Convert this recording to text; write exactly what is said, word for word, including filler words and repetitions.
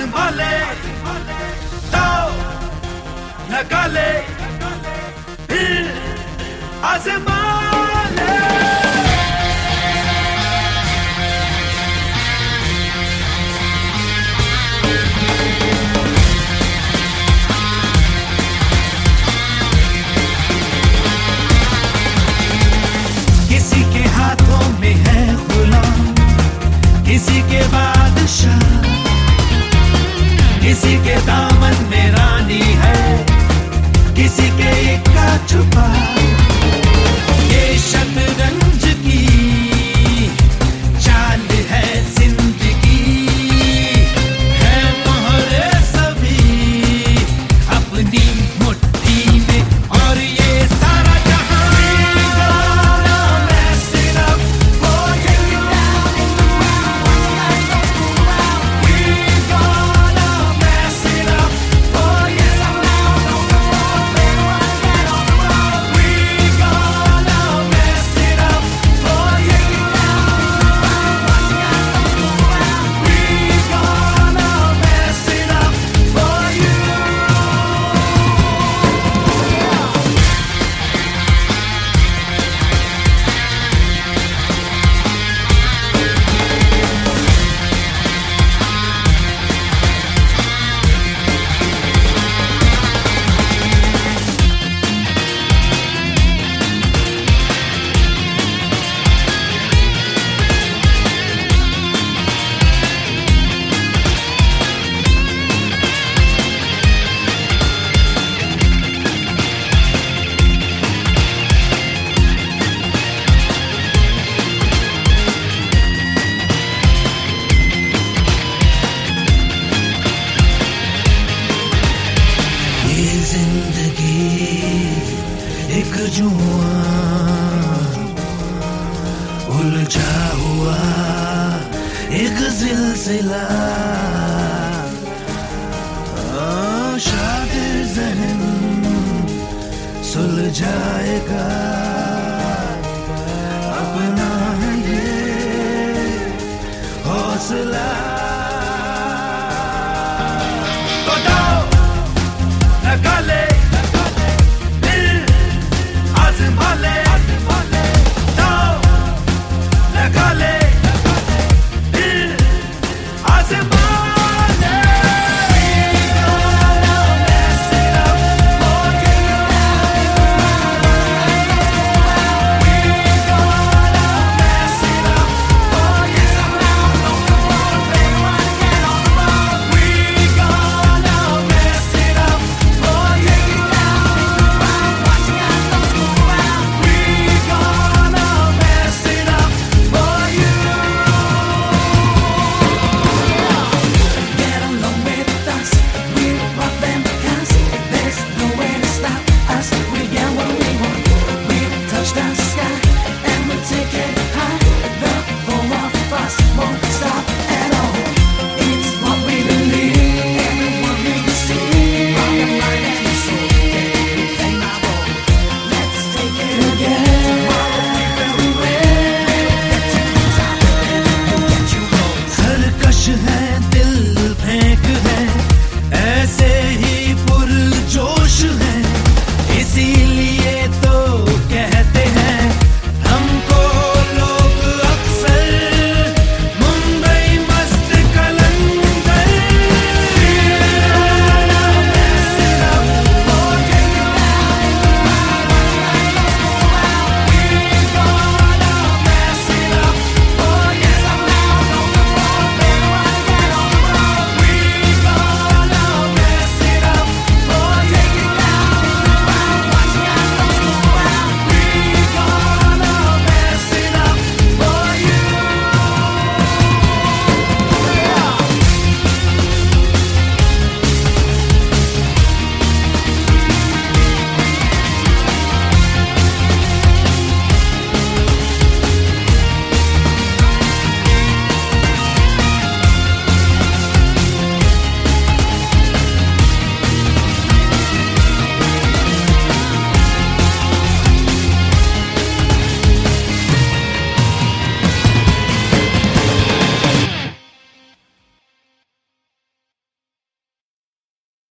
आजमा ले तो लगा ले फिर आजमा ले। किसी के हाथों में है गुलाम, किसी के बादशाह, किसी के दामन में रानी है, किसी के इक्का छुपा। ये शतरंज की चाल है जिंदगी, है मोहरे सभी अपनी मुट्ठी में और ये सारा जहां। जिंदगी एक जुआं उलझा हुआ एक सिलसिला, शातिर ज़हन सुलझाएगा।